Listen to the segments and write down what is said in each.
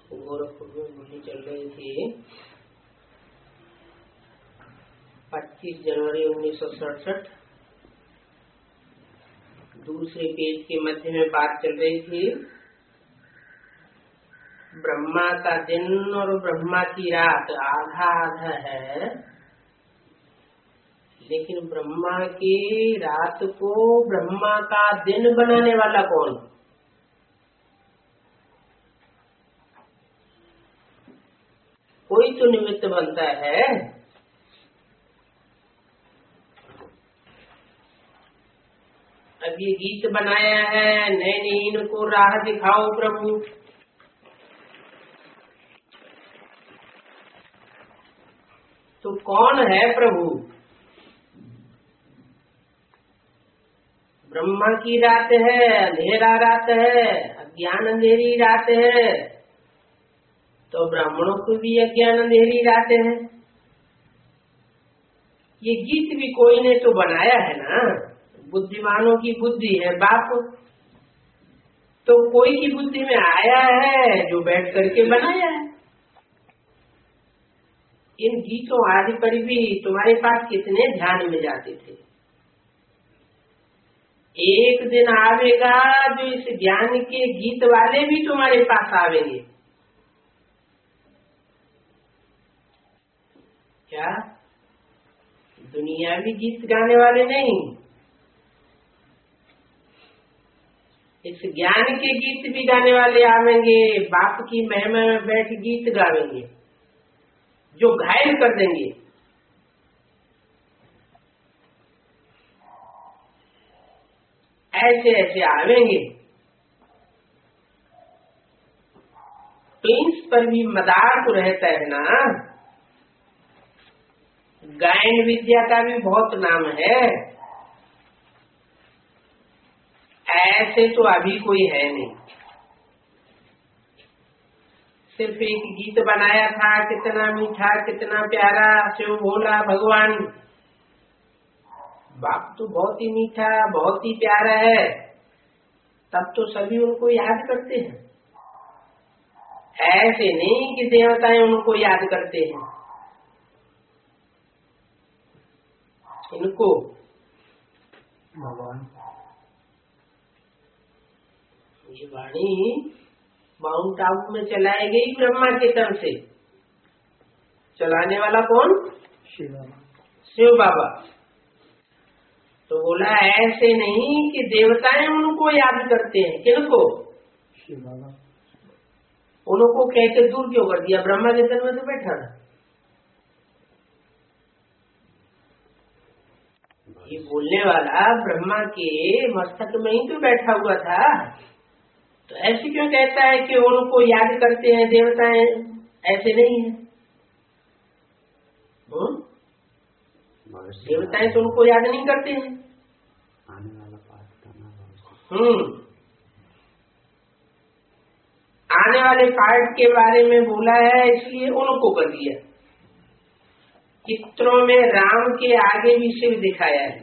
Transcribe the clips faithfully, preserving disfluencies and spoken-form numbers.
गोरखपुर में होली चल रही थी। पच्चीस जनवरी उन्नीस सौ सड़सठ दूसरे पेज के मध्य में बात चल रही थी। ब्रह्मा का दिन और ब्रह्मा की रात आधा आधा है, लेकिन ब्रह्मा की रात को ब्रह्मा का दिन बनाने वाला कौन? कोई तो निमित्त बनता है। अब ये गीत बनाया है, नैनी इनको राह दिखाओ प्रभु। तो कौन है प्रभु? ब्रह्मा की रात है, अंधेरा रात है, अज्ञान अंधेरी रात है, तो ब्राह्मणों को भी अज्ञान अंधेरी रात है। ये गीत भी कोई ने तो बनाया है ना, बुद्धिमानों की बुद्धि है बाप, तो कोई की बुद्धि में आया है जो बैठ करके बनाया है। इन गीतों आदि पर भी तुम्हारे पास कितने ध्यान में जाते थे। एक दिन आवेगा जो इस ज्ञान के गीत वाले भी तुम्हारे पास आवेंगे। क्या दुनियावी गीत गाने वाले नहीं, इस ज्ञान के गीत भी गाने वाले आवेंगे। बाप की महिमा में बैठ गीत गावेंगे जो घायल कर देंगे। ऐसे ऐसे आवेंगे। प्रिंस पर भी मदार तो रहता है ना। गायन विद्या का भी बहुत नाम है। ऐसे तो अभी कोई है नहीं। सिर्फ एक गीत बनाया था, कितना मीठा कितना प्यारा शिव भोला भगवान। बाप तो बहुत ही मीठा बहुत ही प्यारा है, तब तो सभी उनको याद करते हैं। ऐसे नहीं कि देवताएं उनको याद करते हैं। इनको भगवान ये वाणी माउंट आबू में चलाई गई ब्रह्मा के तरफ से। चलाने वाला कौन? शिव बाबा। शिव बाबा। तो बोला ऐसे नहीं कि देवताएं उनको याद करते हैं। किनको? शिव बाबा। उनको कह के दूर क्यों कर दिया? ब्रह्मा के तन में तो बैठा था। ये बोलने वाला ब्रह्मा के मस्तक में ही तो बैठा हुआ था। तो ऐसे क्यों कहता है कि उनको याद करते हैं देवताएं? ऐसे नहीं है। देवताएं तो उनको याद नहीं करते हैं। आने वाला पाठ करना। हम्म आने वाले पार्ट के बारे में बोला है, इसलिए उनको कर दिया। चित्रों में राम के आगे भी शिव दिखाया है।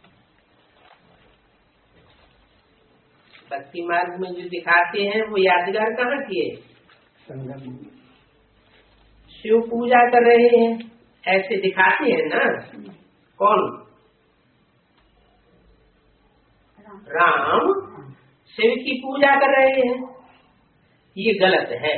भक्ति मार्ग में जो दिखाते हैं वो यादगार कहाँ की है? संगम। शिव पूजा कर रहे हैं ऐसे दिखाते हैं ना। कौन? राम शिव की पूजा कर रहे हैं। ये गलत है।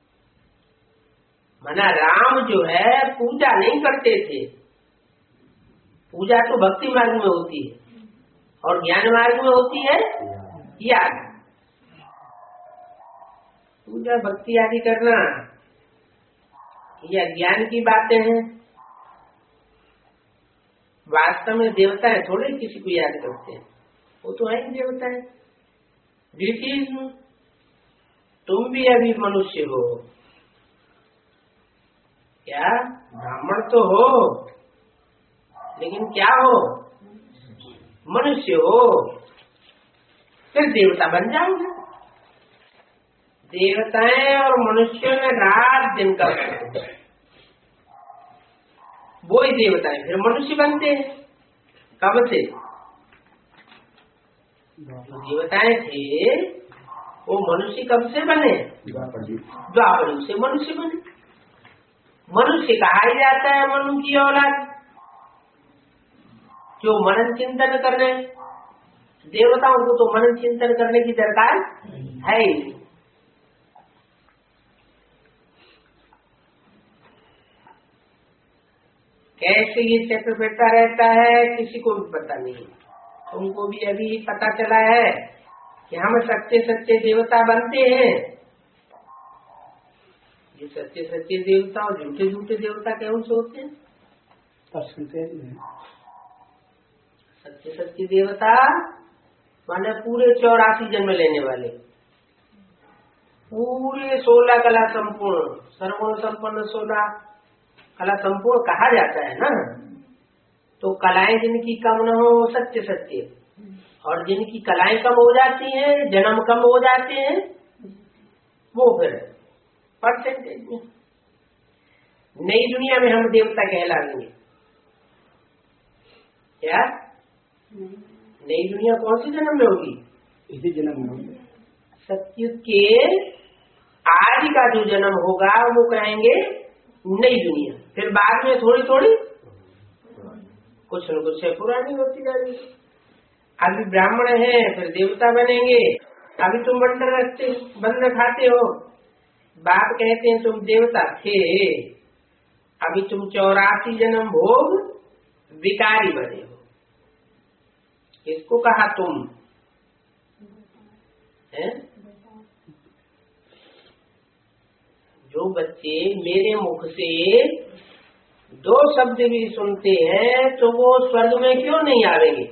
माना राम जो है पूजा नहीं करते थे। पूजा तो भक्ति मार्ग में होती है और ज्ञान मार्ग में होती है याद। पूजा भक्ति आदि करना यह ज्ञान की बातें हैं। वास्तव में देवताएं थोड़े किसी को याद करते हैं। वो तो है देवताएं। ब्रिटिश तुम भी अभी मनुष्य हो। क्या? ब्राह्मण तो हो, लेकिन क्या हो? मनुष्य हो। फिर देवता बन जाओगे। देवताएं और मनुष्यों में रात दिन का फर्क है। वो ही देवताएं फिर मनुष्य बनते हैं। कब से? देवताएं थे वो मनुष्य कब से बने? द्वापर युग से मनुष्य बने। मनुष्य कहा ही जाता है मनु की औलाद, जो मनन चिंतन करने। देवताओं को तो मनन चिंतन करने की दरकार है ही नहीं। कैसे ये चक्र फिरता रहता है किसी को भी पता नहीं। तुमको भी अभी पता चला है कि हम सच्चे सच्चे देवता बनते हैं। ये सच्चे सच्चे देवता और झूठे झूठे देवता कौन से होते हैं? सच्चे सच्चे देवता माने पूरे चौरासी जन्म लेने वाले, पूरे सोलह कला संपूर्ण, सर्वगुण संपन्न सोलह कला संपूर्ण कहा जाता है ना। तो कलाएं जिनकी कम न हो सत्य सत्य, और जिनकी कलाएं कम हो जाती हैं, जन्म कम हो जाते हैं, वो फिर परसेंटेज में नई दुनिया में हम देवता कहलाएंगे। क्या नई दुनिया कौन सी जन्म में होगी? इसी जन्म में होगी। सत्य के आज का जो जन्म होगा वो कहेंगे नई दुनिया। फिर बाद में थोड़ी थोड़ी कुछ न कुछ पुरानी होती जाएगी। अभी ब्राह्मण है फिर देवता बनेंगे। अभी तुम बंदर रखते बंदर खाते हो, बाप कहते हैं तुम देवता थे, अभी तुम चौरासी जन्म भोग विकारी बने हो। किसको कहा तुम है? जो बच्चे मेरे मुख से दो शब्द भी सुनते हैं तो वो स्वर्ग में क्यों नहीं आवेंगे?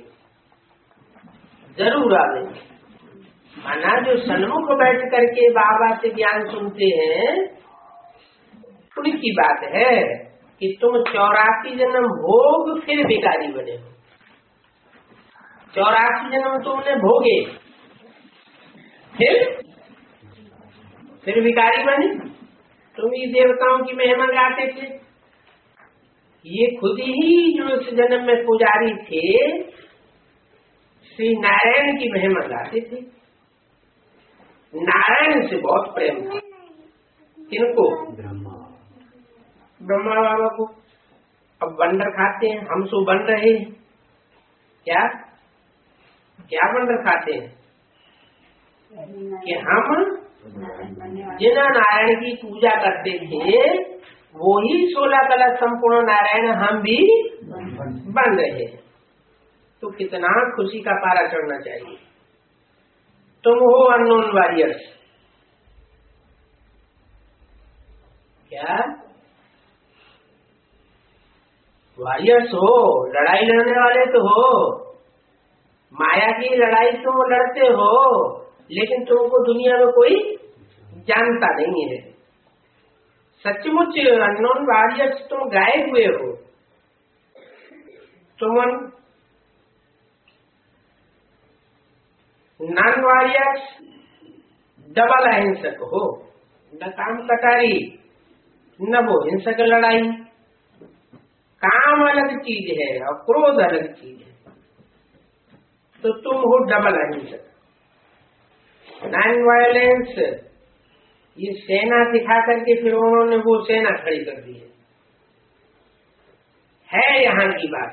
जरूर आवेंगे। माना जो सन्मुख बैठ करके बाबा से ज्ञान सुनते हैं उनकी बात है कि तुम चौरासी जन्म भोग फिर भिखारी बने हो। चौरासी जन्म तुमने भोगे फिर फिर भिखारी बने। तुम ही देवताओं की महिमा गाते थे। ये खुद ही जो इस जन्म में पुजारी थे श्री नारायण की महिमा गाते थे। नारायण से बहुत प्रेम था। किनको? ब्रह्मा ब्रह्मा बाबा को। अब बंदर खाते हैं, हम सो बन रहे हैं। क्या क्या बंदर खाते हैं कि हम जिन नारायण की पूजा करते थे वो ही सोलह कला संपूर्ण नारायण हम भी बन रहे हैं। तो कितना खुशी का पारा चढ़ना चाहिए। तुम हो अननोन वॉरियर्स। क्या वॉरियर्स हो? लड़ाई लड़ने वाले तो हो, माया की लड़ाई तुम लड़ते हो, लेकिन तुमको दुनिया में कोई जानता नहीं है। सचमुच अननोन वॉरियर्स तुम गाए हुए हो। तुम नॉन वॉरियर्स डबल अहिंसक हो। न काम कटारी न वो हिंसक लड़ाई। काम अलग चीज है और क्रोध अलग चीज है। तो तुम हो डबल अहिंसक। नॉन वायलेंस ये सेना दिखा करके फिर उन्होंने वो सेना खड़ी कर दी है। है यहाँ की बात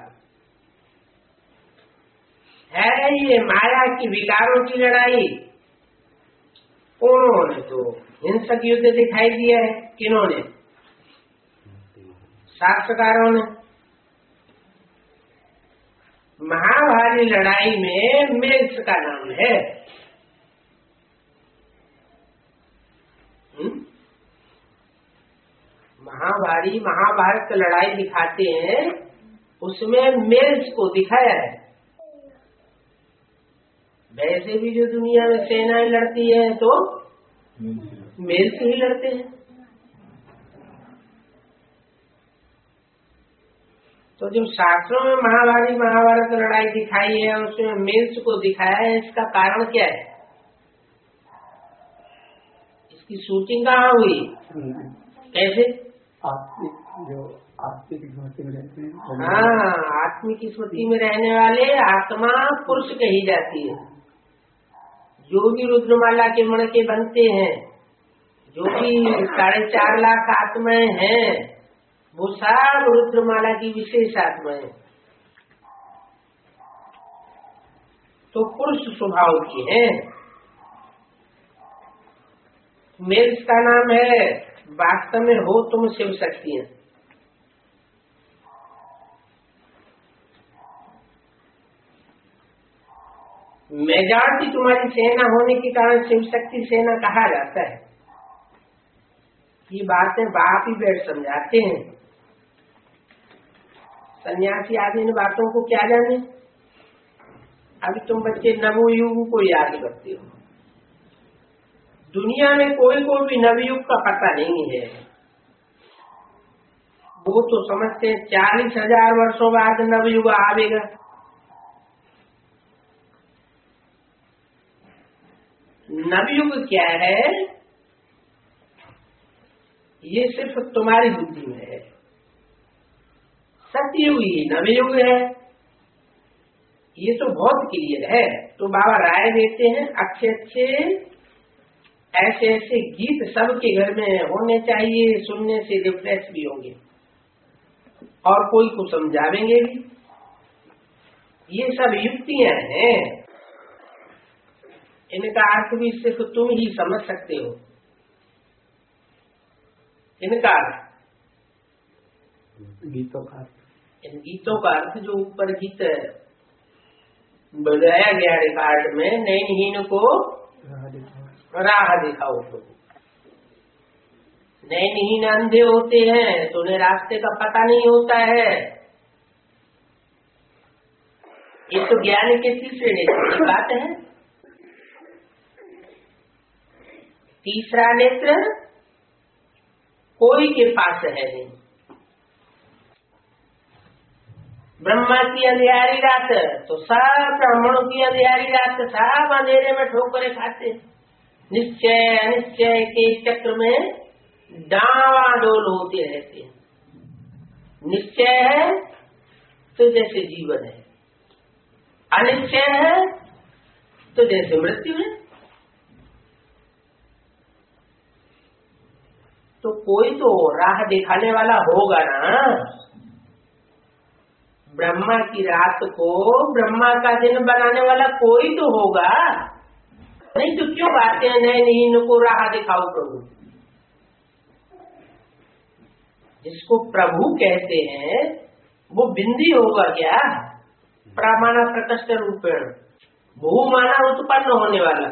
है ये माया की विकारों की लड़ाई। उन्होंने तो हिंसक युद्ध दिखाई दिया है। किन्होंने? शास्त्रकारों ने। महाभारी लड़ाई में मेल्स का नाम है। महाभारी महाभारत लड़ाई दिखाते हैं, उसमें मेल्स को दिखाया है। वैसे भी जो दुनिया में सेनाएं लड़ती है तो मेल्स ही लड़ते हैं। तो जब शास्त्रों में महाभारी महाभारत लड़ाई दिखाई है उसमें मेल्स को दिखाया है, इसका कारण क्या है? इसकी शूटिंग कहाँ हुई? कैसे? आत्मिक जो आत्मिक स्मृति में रहते हैं। हाँ, आत्मिक स्मृति में रहने वाले आत्मा पुरुष कही जाती है। जो भी रुद्रमाला के मणके बनते हैं, जो भी साढ़े चार लाख आत्माएं हैं, वो सब रुद्रमाला की विशेष आत्माएं तो पुरुष स्वभाव की हैं। मेल का नाम है, वास्तव में हो तुम शिव शक्ति है। मेजॉरिटी तुम्हारी सेना होने के कारण शिव शक्ति सेना कहा जाता है। ये बातें बाप ही बैठ समझाते हैं। सन्यासी आदि इन बातों को क्या जाने। अभी तुम बच्चे नवयुग को याद करते हो। दुनिया में कोई को भी नवयुग का पता नहीं है। वो तो समझते हैं चालीस हजार वर्षों बाद नवयुग आवेगा। नवयुग क्या है, ये सिर्फ तुम्हारी बुद्धि में है। सतयुग ही नवयुग है, ये तो बहुत क्लियर है। तो बाबा राय देते हैं अच्छे अच्छे ऐसे ऐसे गीत सबके घर में होने चाहिए, सुनने से रिफ्रेश भी होंगे और कोई को समझावेंगे भी। ये सब युक्तियां हैं, इनका अर्थ भी सिर्फ तुम ही समझ सकते हो। इनका गीतों का इन गीतों का अर्थ जो ऊपर गीत बजाया गया रिकॉर्ड में, नयनहीन को राह दिखाओ। तो नयनहीन अंधे होते हैं तो उन्हें रास्ते का पता नहीं होता है। ये तो ज्ञान के तीसरे नेत्र की बात है। तीसरा नेत्र कोई के पास है नहीं। ब्रह्मा की अंधियारी रात तो सब ब्राह्मणों की अंधियारी रात सब अंधेरे में ठोकरे खाते। निश्चय अनिश्चय के चक्र में डावाडोल होते रहते हैं। निश्चय है तो जैसे जीवन है, अनिश्चय है तो जैसे मृत्यु है। तो कोई तो राह दिखाने वाला होगा ना। ब्रह्मा की रात को ब्रह्मा का दिन बनाने वाला कोई तो होगा। नहीं तो क्यों बातें नहीं नहीं इनको राह दिखाओ प्रभु। जिसको प्रभु कहते हैं वो बिंदी होगा क्या? प्रामाणा प्रकट रूपेण, भूमाना उत्पन्न होने वाला,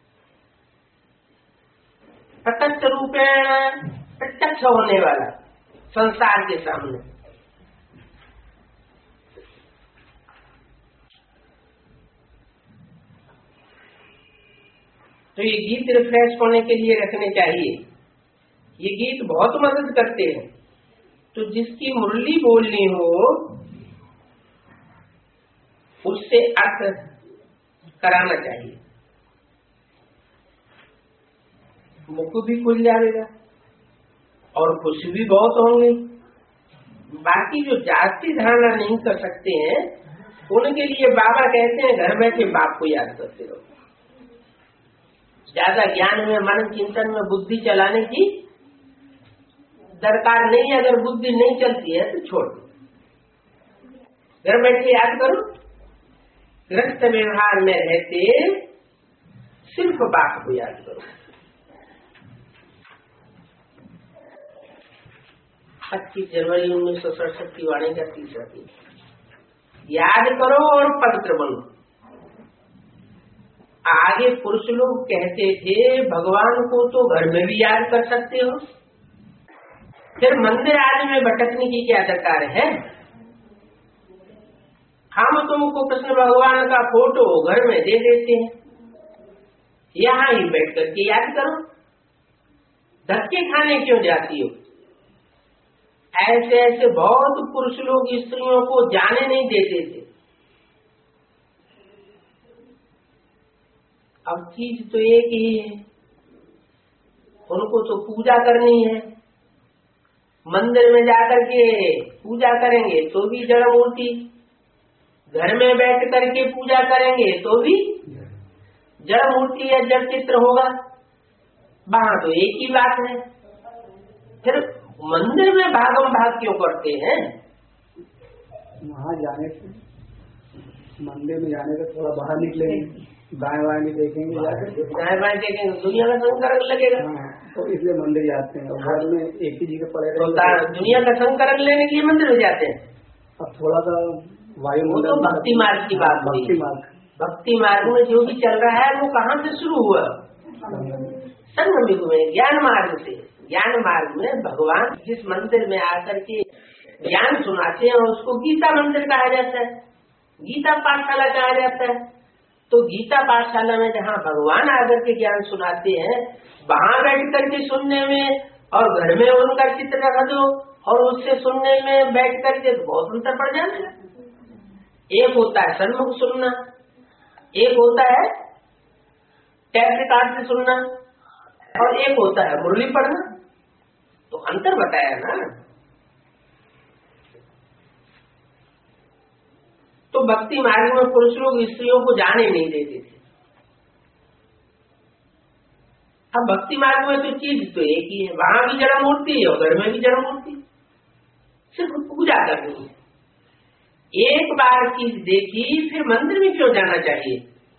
प्रकट रूपेण प्रत्यक्ष होने वाला संसार के सामने। तो ये गीत रिफ्रेश होने के लिए रखने चाहिए। ये गीत बहुत मदद करते हैं। तो जिसकी मुरली बोलनी हो उससे अर्थ कराना चाहिए, मुख भी खुल जाएगा और खुशी भी बहुत होंगे। बाकी जो जाति धारणा नहीं कर सकते हैं उनके लिए बाबा कहते हैं घर बैठे बाप को याद करते रहो। ज्यादा ज्ञान में, मन चिंतन में बुद्धि चलाने की दरकार नहीं। अगर बुद्धि नहीं चलती है तो छोड़ दो, घर बैठे याद करो। गृहस्थ व्यवहार में रहते सिर्फ बाप को याद करो। पच्चीस जनवरी उन्नीस सौ सड़सठ की वाणी का तीसरा दिन, याद करो और पवित्र बनो। आगे पुरुष लोग कहते थे भगवान को तो घर में भी याद कर सकते हो, फिर मंदिर आदि में भटकने की क्या दरकार है। हम तुमको कृष्ण भगवान का फोटो घर में दे देते हैं, यहाँ ही बैठ करके याद करो। धक्के खाने क्यों जाती हो? ऐसे ऐसे बहुत पुरुष लोग स्त्रियों को जाने नहीं देते थे। अब चीज तो एक ही है, उनको तो पूजा करनी है। मंदिर में जाकर के पूजा करेंगे तो भी जड़ मूर्ति, घर में बैठ करके पूजा करेंगे तो भी जड़ मूर्ति या जड़ चित्र होगा, वहाँ तो एक ही बात है। फिर मंदिर में भागम भाग क्यों करते हैं? वहाँ जाने से, मंदिर में जाने से थोड़ा बाहर निकलेंगे, दाएं बाएं भी देखेंगे, दाएं बाएं देखेंगे, दुनिया का संकरण लगेगा। हाँ, तो इसलिए मंदिर जाते हैं। और घर में एक ही जगह पड़े तो दुनिया का संकरण लेने के लिए मंदिर में जाते हैं। अब थोड़ा सा वायुमंडल, तो भक्ति मार्ग की बात, भक्ति मार्ग, भक्ति मार्ग में जो भी चल रहा है वो कहाँ से शुरू हुआ? संगम युग में, ज्ञान मार्ग से। ज्ञान मार्ग में भगवान जिस मंदिर में आकर के ज्ञान सुनाते हैं उसको गीता मंदिर कहा जाता है, गीता पाठशाला कहा जाता है। तो गीता पाठशाला में जहाँ भगवान आकर के ज्ञान सुनाते हैं, वहाँ बैठ करके सुनने में और घर में उनका चित्र रख दो और उससे सुनने में बैठ करके तो बहुत अंतर पड़ जाता है। एक होता है सन्मुख सुनना, एक होता है टैप रिकॉर्ड से सुनना, और एक होता है मुरली पढ़ना। तो अंतर बताया ना। तो भक्ति मार्ग में पुरुष लोग स्त्रियों को जाने नहीं देते थे। अब भक्ति मार्ग में तो चीज तो एक ही है, वहां भी जड़ मूर्ति है और घर में भी जड़ मूर्ति, सिर्फ पूजा करनी है। एक बार चीज देखी फिर मंदिर में क्यों जाना चाहिए?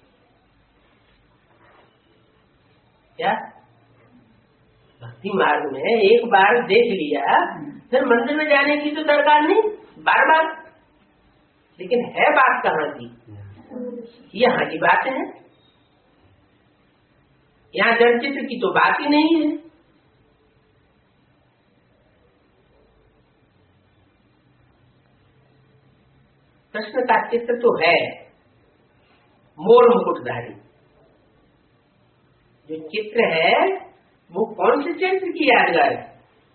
क्या भक्ति मार्ग में एक बार देख लिया फिर मंदिर में जाने की तो दरकार नहीं बार बार। लेकिन है बात कहाँ की? यहाँ की बात है, यहाँ जड़ चित्र की तो बात ही नहीं है। कृष्ण का चित्र तो है मोर मुकुटधारी, जो चित्र है वो कौन से चरित्र की यादगार है?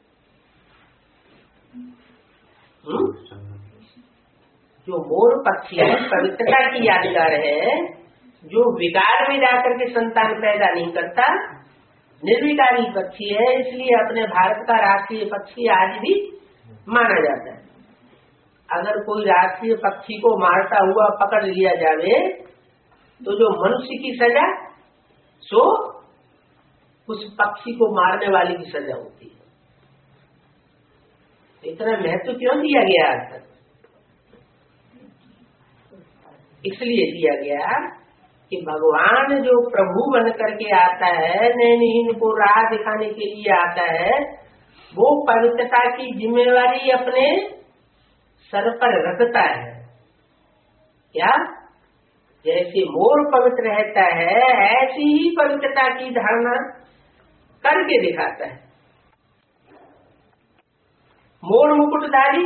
जो मोर पक्षी है पवित्रता की यादगार है, जो विकार में जाकर के संतान पैदा नहीं करता, निर्विकारी पक्षी है, इसलिए अपने भारत का राष्ट्रीय पक्षी आज भी माना जाता है। अगर कोई राष्ट्रीय पक्षी को मारता हुआ पकड़ लिया जावे तो जो मनुष्य की सजा सो उस पक्षी को मारने वाले की सजा होती है। इतना महत्व क्यों दिया गया आज तक? इसलिए दिया गया कि भगवान जो प्रभु बन करके आता है, नैनहीन को राह दिखाने के लिए आता है, वो पवित्रता की जिम्मेवारी अपने सर पर रखता है। क्या? जैसे मोर पवित्र रहता है ऐसी ही पवित्रता की धारणा करके दिखाता है। मोर मुकुटधारी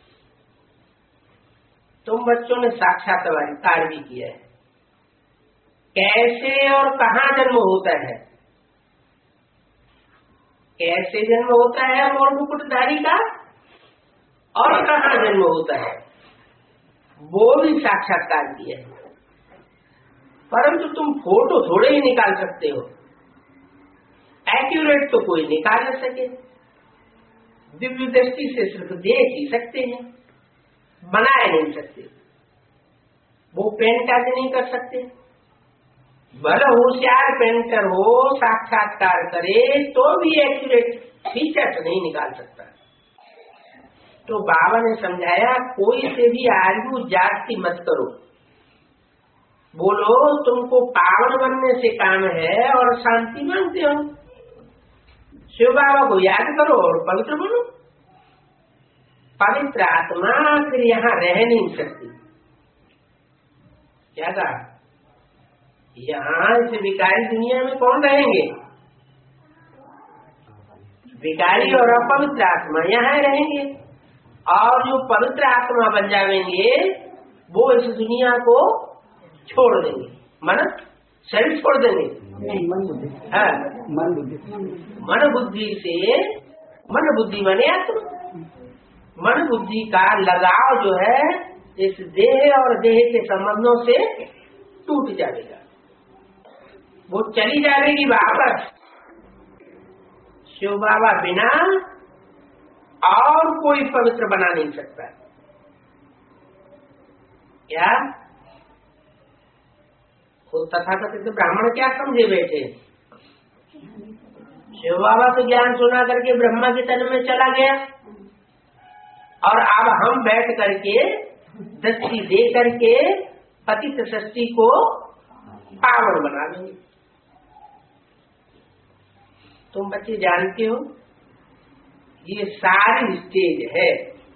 तुम बच्चों ने साक्षात्कार भी किया है। कैसे और कहाँ जन्म होता है, कैसे जन्म होता है मोर मुकुटधारी का और कहाँ जन्म होता है, वो भी साक्षात्कार किया है। परंतु तुम फोटो थोड़े ही निकाल सकते हो, एक्यूरेट तो कोई निकाल न सके। दिव्य दृष्टि से सिर्फ देख ही सकते हैं, बनाए नहीं सकते। वो पेंटर नहीं कर सकते। भले होशियार पेंटर हो, साक्षात्कार करे तो भी एक्यूरेट फीचर्स नहीं निकाल सकता। तो बाबा ने समझाया कोई से भी आर्गू जाति मत करो, बोलो तुमको पावन बनने से काम है और शांति मांगते हो, शिव बाबा को याद करो और पवित्र बनो। पवित्र आत्मा फिर यहाँ रह नहीं सकती। क्या कहा? यहाँ इस विकारी दुनिया में कौन रहेंगे? विकारी और अपवित्र आत्मा यहाँ रहेंगे, और जो पवित्र आत्मा बन जाएंगे वो इस दुनिया को छोड़ देंगे। मन शरीर छोड़ देंगे, मन बुद्धि, हाँ मन बुद्धि, मन बुद्धि से, मन बुद्धि माने आत्मा, मन बुद्धि का लगाव जो है इस देह और देह के संबंधों से टूट जाएगा, वो चली जाएगी वापस। शिव बाबा बिना और कोई पवित्र बना नहीं सकता। क्या? वो तथाकथित ब्राह्मण क्या समझे बैठे, शिव बाबा तो ज्ञान सुना करके ब्रह्मा के तन में चला गया, और अब हम बैठ करके दृष्टि दे करके पतित सृष्टि को पावन बना देंगे। तुम बच्चे जानते हो ये सारी स्टेज है,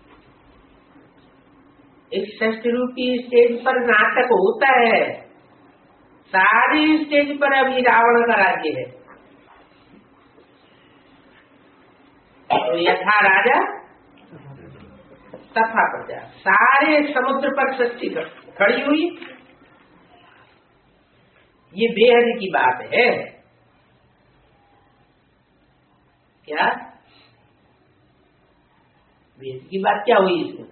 इस सृष्टि रूपी स्टेज पर नाटक होता है, सारी स्टेज पर अभी रावण का राज्य है। तो यथा राजा तथा प्रजा, सारे समुद्र पर सृष्टि खड़ी हुई, ये बेहद की बात है। क्या बेहद की बात क्या हुई इसमें?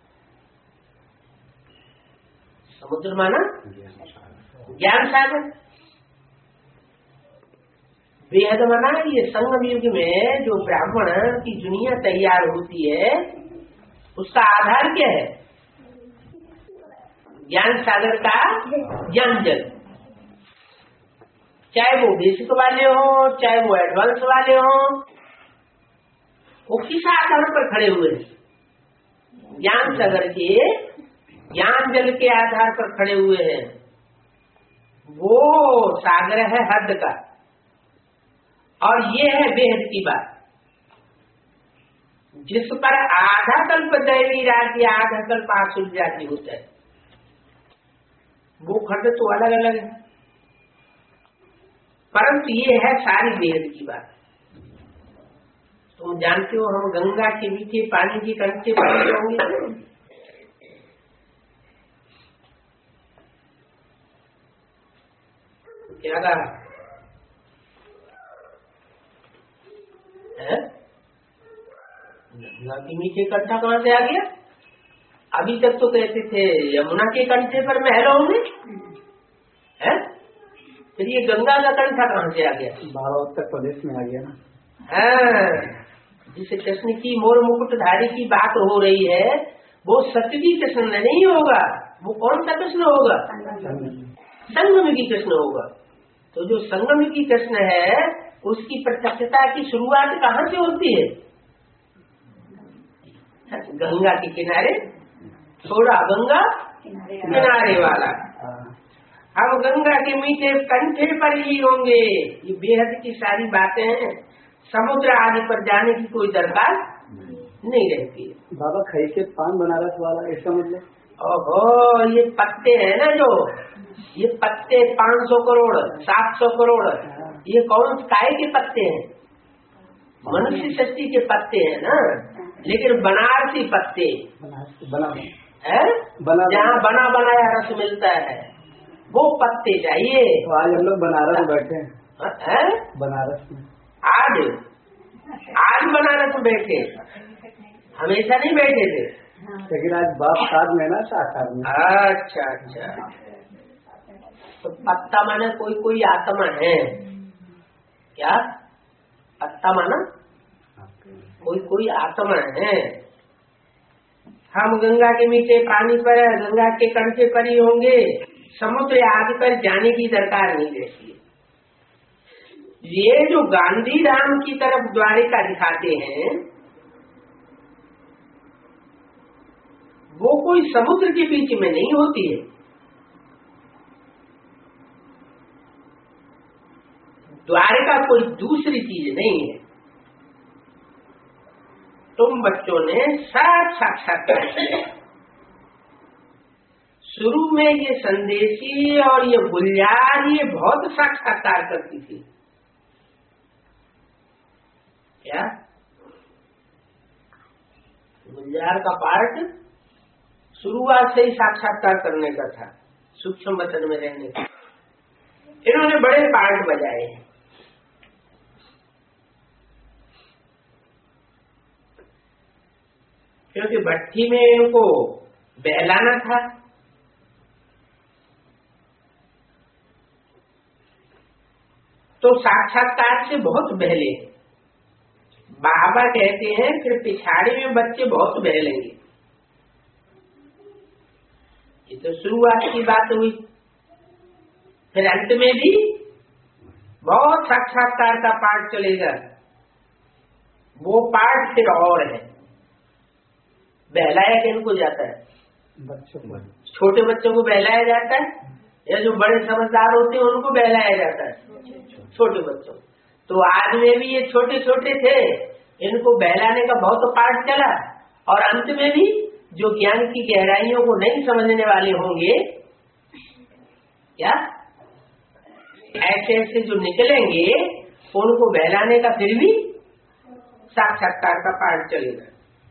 समुद्र माना ज्ञान सागर, बेहद माना ये संगम युग में जो ब्राह्मण की दुनिया तैयार होती है उसका आधार क्या है? ज्ञान सागर का ज्ञान जल। चाहे वो बेसिक वाले हो चाहे वो एडवांस वाले हो, वो किस आधार पर खड़े हुए हैं? ज्ञान सागर के ज्ञान जल के आधार पर खड़े हुए हैं। वो सागर है हद का, और ये है बेहद की बात, जिस पर आधा कल्प दैवी राज्य आधा कल्प आसुर जाति होता है। वो खंड तो अलग अलग है, परंतु ये है सारी बेहद की बात। तुम जानते हो हम गंगा के मीठे पानी की कंठे पड़े होंगे, क्या कहा है? गंगा के मीठे कंठा कहाँ से आ गया? अभी तक तो कहते थे यमुना के कंठे पर महल होंगे, है? फिर ये गंगा का कंठा कहाँ से आ गया? बारह उत्तर प्रदेश में आ गया ना। हाँ, जिस कृष्ण की मोर मुकुटधारी की बात हो रही है वो सतवी कृष्ण नहीं होगा। वो कौन सा कृष्ण होगा? संगम की कृष्ण होगा। तो जो संगम की कृष्ण है उसकी प्रत्यक्षता की शुरुआत कहाँ से होती है? गंगा के किनारे, थोड़ा गंगा किनारे वाला। अब गंगा के मीठे कंठे पर ही होंगे। ये बेहद की सारी बातें हैं, समुद्र आदि पर जाने की कोई दरकार नहीं रहती है। बाबा खाई के पान बनारस वाला ऐसा मतलब? ओहो, ये पत्ते हैं ना, जो ये पत्ते पाँच सौ करोड़ सात सौ करोड़, ये कौन काय के पत्ते हैं? मनुष्य सृष्टि के पत्ते हैं ना, लेकिन बनारसी पत्ते बना है, बना जहाँ बना बनाया रस मिलता है वो पत्ते चाहिए। तो आज हम लोग बनारस बैठे हैं, बनारस में आज आज बनारस में बैठे, हमेशा नहीं बैठे थे, लेकिन आज बाप साथ में ना साकार में। अच्छा अच्छा, तो पत्ता माना कोई कोई आत्मा है क्या? पत्ता माना कोई कोई आत्मा है। हम गंगा के मीठे पानी पर, गंगा के कंठे पर ही होंगे, समुद्र आदि पर जाने की दरकार नहीं रहती। ये जो गांधी धाम की तरफ द्वारिका दिखाते हैं वो कोई समुद्र के बीच में नहीं होती है। द्वारिका कोई दूसरी चीज नहीं है। तुम बच्चों ने सब साक्षात्कार किया। शुरू में ये संदेशी और ये गुलजार ये बहुत साक्षात्कार करती थी। क्या गुलजार का पार्ट शुरुआत से ही साक्षात्कार करने का था, सूक्ष्म वचन में रहने का। इन्होंने बड़े पार्ट बजाए हैं। क्योंकि भट्टी में इनको बहलाना था, तो साक्षात्कार से बहुत बहले। बाबा कहते हैं फिर पिछाड़ी में बच्चे बहुत बहलेंगे। ये तो शुरुआत की बात हुई। फिर अंत में भी बहुत साक्षात्कार का पाठ चलेगा। वो पाठ फिर और है, बहलाया किनको जाता है? बच्चों को। छोटे बच्चों को बहलाया जाता है, या जो बड़े समझदार होते हैं उनको बहलाया जाता है? छोटे बच्चों। तो आज में भी ये छोटे छोटे थे, इनको बहलाने का बहुत पाठ चला, और अंत में भी जो ज्ञान की गहराइयों को नहीं समझने वाले होंगे, क्या ऐसे ऐसे जो निकलेंगे, उनको बहलाने का फिर भी साक्षात्कार का पाठ चलेगा।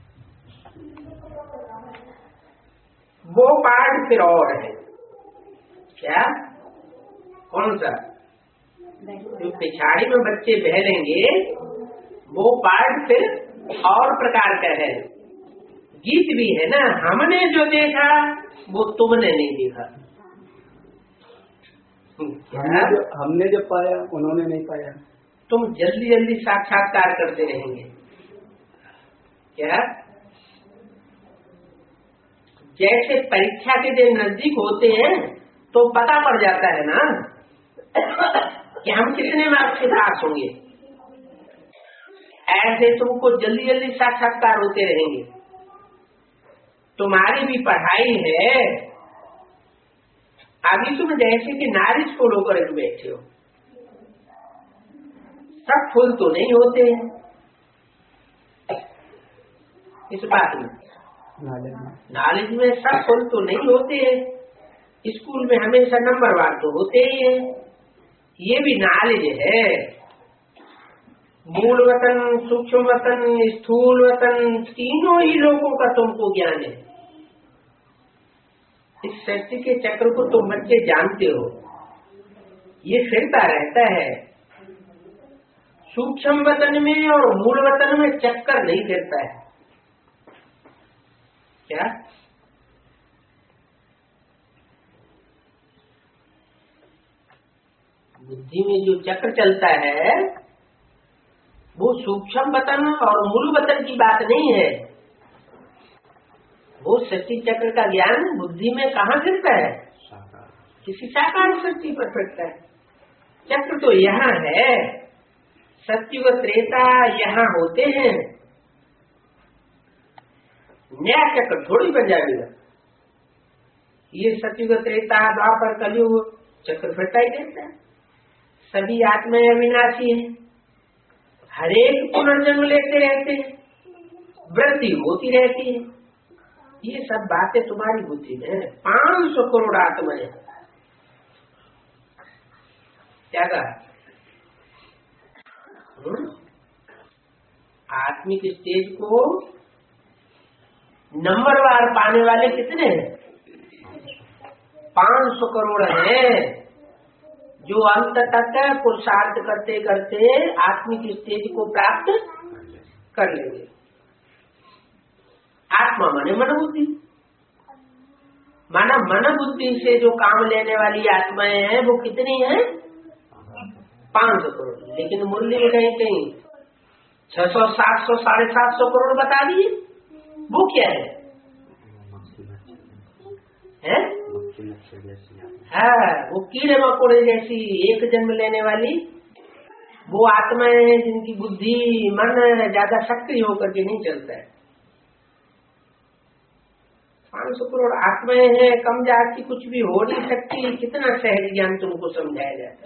वो पाठ फिर और है, क्या? कौन सा? जो पिछाड़ी में बच्चे बहलेंगे, वो पाठ फिर और प्रकार का है। गीत भी है ना, हमने जो देखा वो तुमने नहीं देखा। हमने जो, हमने जो पाया उन्होंने नहीं पाया। तुम जल्दी जल्दी साक्षात्कार करते रहेंगे, क्या? जैसे परीक्षा के दिन नजदीक होते हैं तो पता पड़ जाता है ना कि हम कितने मार्क्स से पास होंगे। ऐसे तुमको जल्दी जल्दी साक्षात्कार होते रहेंगे। तुम्हारी भी पढ़ाई है, अभी तुम जैसे कि नारिश को लेकर बैठे हो, सब फूल तो नहीं होते हैं इस बात में। नॉलेज में सब फूल तो नहीं होते हैं। स्कूल में हमेशा नंबर वार तो होते ही है। ये भी नॉलेज है। मूल वतन, सूक्ष्म वतन, स्थूल वतन, तीनों ही लोगों का तुमको ज्ञान है। इस सृष्टि के चक्र को तुम बच्चे जानते हो, ये फिरता रहता है। सूक्ष्म वतन में और मूल वतन में चक्कर नहीं फिरता है, क्या? बुद्धि में जो चक्र चलता है वो सूक्ष्म वतन और मूल वतन की बात नहीं है। वो सृष्टि चक्र का ज्ञान बुद्धि में कहाँ फिरता है? किसी साकार सृष्टि पर फिरता है। चक्र तो यहाँ है, सत्य व त्रेता यहाँ होते हैं। नया चक्र थोड़ी बन जाएगा। ये सत्य व त्रेता द्वापर कलयुग चक्र फिरता ही रहता है। सभी आत्माएं अविनाशी हैं, हरेक पुनर्जन्म लेते रहते हैं, वृद्धि होती रहती है। ये सब बातें तुम्हारी बुद्धि में है। पांच सौ करोड़ आत्माएं, क्या कहा? आत्मिक स्टेज को नंबरवार पाने वाले कितने हैं? पांच सौ करोड़ हैं, जो अंत तक पुरुषार्थ करते करते आत्मिक स्टेज को प्राप्त कर लेंगे। आत्मा माने मन बुद्धि, माना मन बुद्धि से जो काम लेने वाली आत्माएं हैं वो कितनी हैं? पांच सौ करोड़। लेकिन मूल्य में कहीं कहीं छह सौ, सात सौ, साढ़े सात सौ करोड़ बता दिए। वो क्या है? है? हाँ, वो कीड़े मकोड़े जैसी एक जन्म लेने वाली वो आत्माएं हैं जिनकी बुद्धि मन ज्यादा सक्रिय होकर के नहीं चलता है। पांच सौ करोड़ आत्माएं हैं, कम जाति कुछ भी हो नहीं सकती। कितना सहज ज्ञान तुमको समझाया जाता है।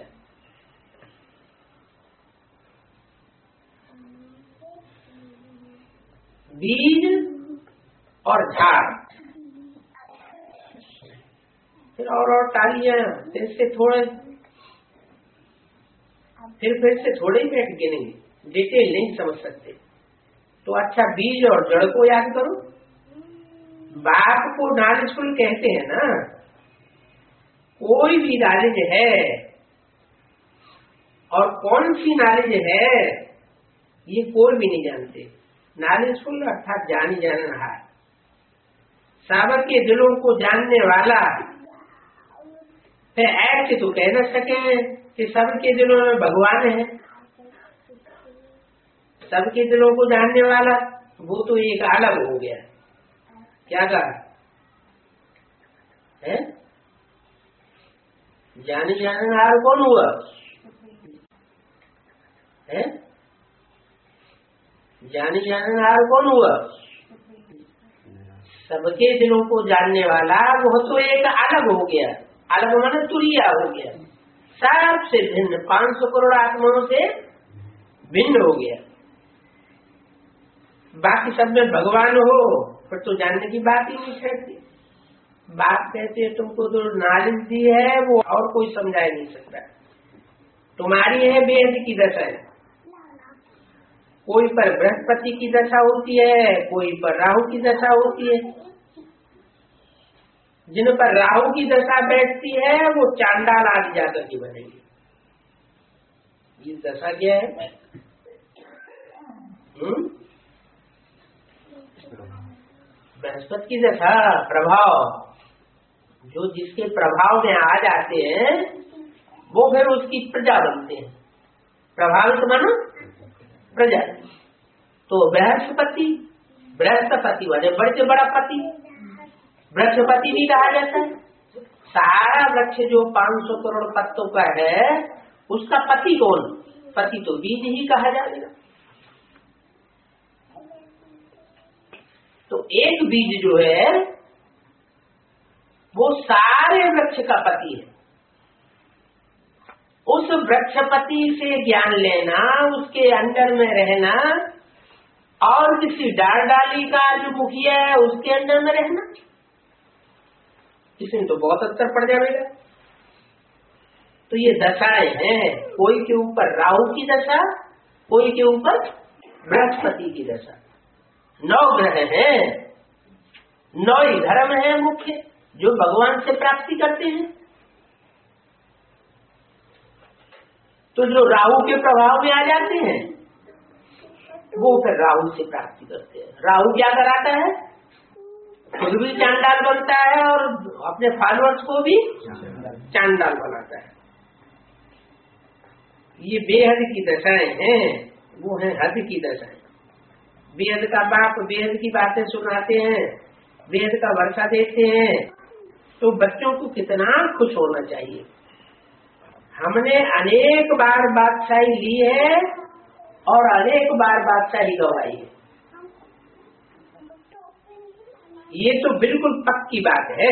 बीज और झाड़, फिर और और टालियां, फिर से थोड़े, फिर फिर से थोड़े ही बैठ गिनेंगे, डिटेल नहीं समझ सकते। तो अच्छा, बीज और जड़ को याद करो। बाप को नॉलेजफुल कहते हैं ना। कोई भी नॉलेज है, और कौन सी नॉलेज है ये कोई भी नहीं जानते। नॉलेजफुल अर्थात जानी जान रहा है, सबके दिलों को जानने वाला। फिर ऐसे तो कह न सके कि सबके दिलों में भगवान है। सबके दिलों को जानने वाला वो तो एक अलग हो गया। क्या कहा है? जानी जाननहार कौन हुआ है? जानी जाननहार कौन हुआ? सबके दिलों को जानने वाला वो तो एक अलग हो गया, अलग माने तुरिया हो गया, सबसे भिन्न, पांच सौ करोड़ आत्माओं से भिन्न हो गया। बाकी सब में भगवान हो पर तो जानने की बात ही नहीं कहती। बात कहते हैं तुमको जो नॉलेज दी है वो और कोई समझा नहीं सकता। तुम्हारी है बेहद की दशा है, कोई पर बृहस्पति की दशा होती है, कोई पर राहु की दशा होती है। जिन पर राहु की दशा बैठती है वो चांडाल आदि जाकर के बनेगी। ये दशा क्या है? हम्म बृहस्पति की दशा प्रभाव, जो जिसके प्रभाव में आ जाते हैं वो फिर उसकी प्रजा बनते हैं। प्रभावित मानो प्रजा। तो बृहस्पति, बृहस्पति वाले बड़े से बड़ा पति, वृक्षपति भी कहा जाता है। सारा वृक्ष जो पांच सौ करोड़ पत्तों का है उसका पति कौन? पति तो बीज ही कहा जाएगा। तो एक बीज जो है वो सारे वृक्ष का पति है। उस वृक्षपति से ज्ञान लेना, उसके अंडर में रहना और किसी डाल डाली का जो मुखिया है उसके अंडर में रहना, इसमें तो बहुत अंतर पड़ जाएगा। तो ये दशाएं हैं, कोई के ऊपर राहु की दशा, कोई के ऊपर बृहस्पति की दशा। नौ ग्रह हैं, नौ ही धर्म है मुख्य जो भगवान से प्राप्ति करते हैं। तो जो राहु के प्रभाव में आ जाते हैं वो फिर राहु से प्राप्ति करते हैं। राहु क्या कराता है? खुद भी चांडाल बनता है और अपने फॉलोअर्स को भी चांडाल बनाता है। ये बेहद की दशाएं हैं, वो है हद की दशाएं। बेहद का बाप बेहद की बातें सुनाते हैं, बेहद का वर्षा देते हैं, तो बच्चों को कितना खुश होना चाहिए। हमने अनेक बार बादशाही ली है और अनेक बार बादशाही गवाई है, ये तो बिल्कुल पक्की बात है,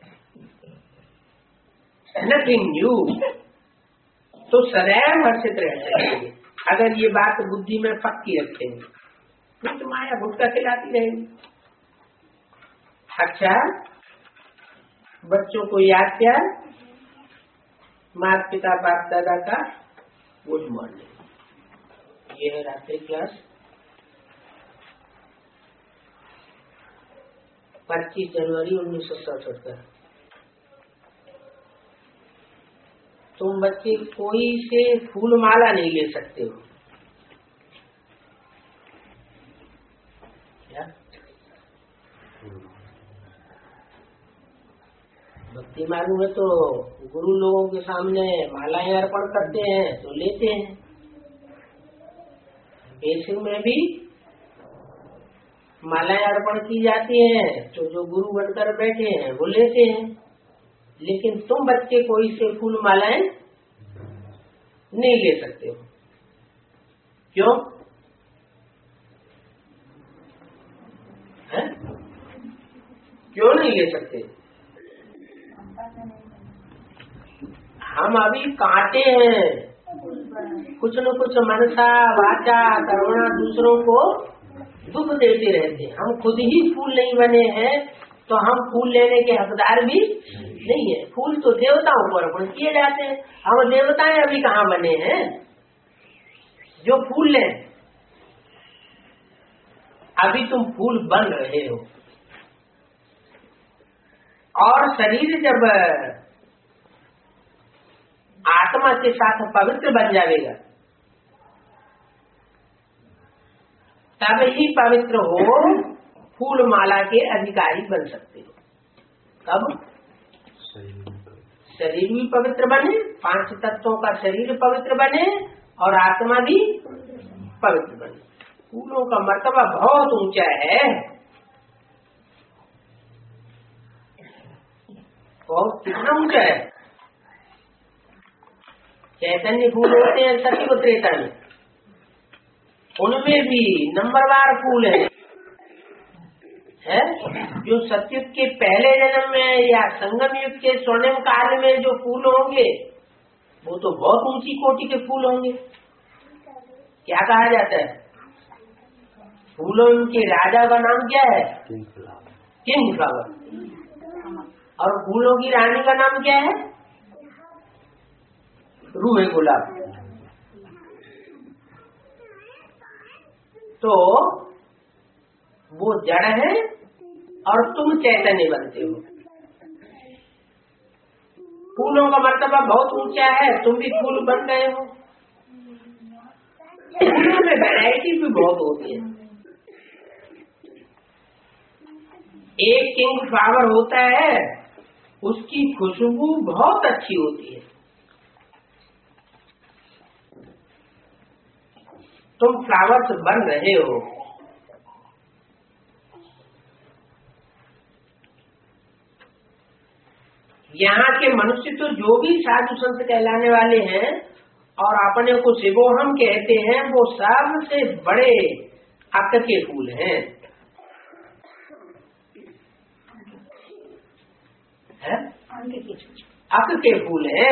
नथिंग न्यू। तो सदैव हर्षित रह जाएंगे अगर ये बात बुद्धि में पक्की रखेंगे, फिर तो माया गुटका खिलाती रहेगी। अच्छा, बच्चों को याद क्या? माता पिता बाप दादा का गुड मॉर्निंग। ये है रात्रि क्लास पच्चीस जनवरी उन्नीस सौ सड़सठ का। तुम बच्चे कोई से फूल माला नहीं ले सकते हो क्या? भक्ति मार्ग में तो गुरु लोगों के सामने मालाएं अर्पण करते हैं तो लेते हैं, बेसिक में भी मालाएं अर्पण की जाती हैं तो जो गुरु बनकर बैठे हैं वो लेते हैं। लेकिन तुम बच्चे कोई से फूल मालाएं नहीं ले सकते हो। क्यों? है? क्यों नहीं ले सकते? हम अभी कांटे हैं, कुछ न कुछ मनसा वाचा करुणा दूसरों को दुख देते रहते हैं। हम खुद ही फूल नहीं बने हैं तो हम फूल लेने के हकदार भी नहीं है। फूल तो देवताओं को अर्पण किए जाते हैं, हम देवताएं अभी कहाँ बने हैं जो फूल लें? अभी तुम फूल बन रहे हो। और शरीर जब आत्मा के साथ पवित्र बन जाएगा तब ही पवित्र हो फूल माला के अधिकारी बन सकते हो। कब? शरीर भी पवित्र बने, पांच तत्वों का शरीर पवित्र बने और आत्मा भी पवित्र बने। फूलों का मर्तबा बहुत ऊंचा है और कितना ऊंचा है? चैतन्य फूल होते हैं सतयुग त्रेता में, उनमें भी नंबरवार फूल है, है? जो सतयुग के पहले जन्म में या संगम युग के स्वर्णिम काल में जो फूल होंगे वो तो बहुत ऊंची कोटि के फूल होंगे। क्या कहा जाता है? फूलों के राजा का नाम क्या है? King flower. और फूलों की रानी का नाम क्या है? रूहे गुलाब। तो वो जड़ है और तुम चैतन्य बनते हो। फूलों का मर्तबा बहुत ऊंचा है, तुम भी फूल बन गए हो। फूलों में वैरायटी भी बहुत होती है। एक किंग फ्लावर होता है, उसकी खुशबू बहुत अच्छी होती है। तुम फ्लावर्स बन रहे हो। यहाँ के मनुष्य तो जो भी साधु संत कहलाने वाले हैं और अपने को शिवोहम कहते हैं, वो सबसे बड़े अक के फूल हैं। है? अक के फूल हैं।